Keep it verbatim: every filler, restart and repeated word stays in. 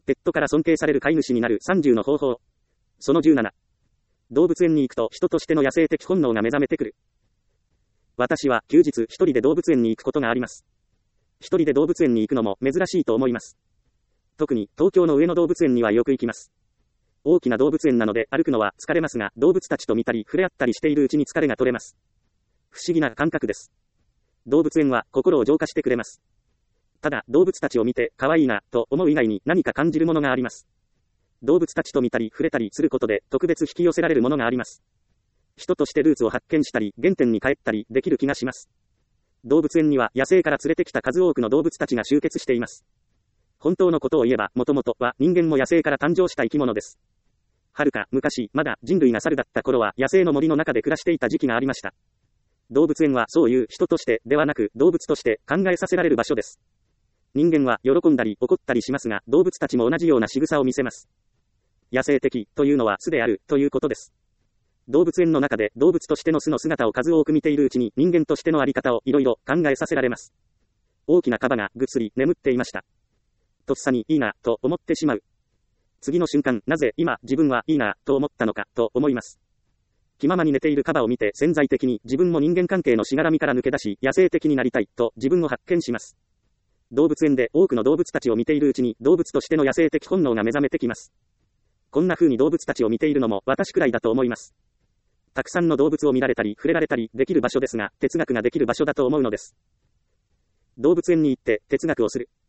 ペットから尊敬される飼い主になるさんじゅうの方法。そのじゅうなな。動物園に行くと人としての野生的本能が目覚めてくる。私は休日一人で動物園に行くことがあります。一人で動物園に行くのも珍しいと思います。特に東京の上野動物園にはよく行きます。大きな動物園なので歩くのは疲れますが、動物たちと見たり触れ合ったりしているうちに疲れが取れます。不思議な感覚です。動物園は心を浄化してくれます。ただ、動物たちを見て可愛いなと思う以外に何か感じるものがあります。動物たちと見たり触れたりすることで特別引き寄せられるものがあります。人としてルーツを発見したり、原点に帰ったりできる気がします。動物園には野生から連れてきた数多くの動物たちが集結しています。本当のことを言えば、もともとは人間も野生から誕生した生き物です。はるか昔、まだ人類が猿だった頃は野生の森の中で暮らしていた時期がありました。動物園はそういう人としてではなく動物として考えさせられる場所です。人間は喜んだり怒ったりしますが、動物たちも同じような仕草を見せます。野生的というのは素であるということです。動物園の中で動物としての素の姿を数多く見ているうちに人間としてのあり方をいろいろ考えさせられます。大きなカバがぐっすり眠っていました。とっさにいいなと思ってしまう。次の瞬間、なぜ今自分はいいなと思ったのかと思います。気ままに寝ているカバを見て潜在的に自分も人間関係のしがらみから抜け出し野生的になりたいと自分を発見します。動物園で多くの動物たちを見ているうちに動物としての野生的本能が目覚めてきます。こんな風に動物たちを見ているのも私くらいだと思います。たくさんの動物を見られたり触れられたりできる場所ですが、哲学ができる場所だと思うのです。動物園に行って哲学をする。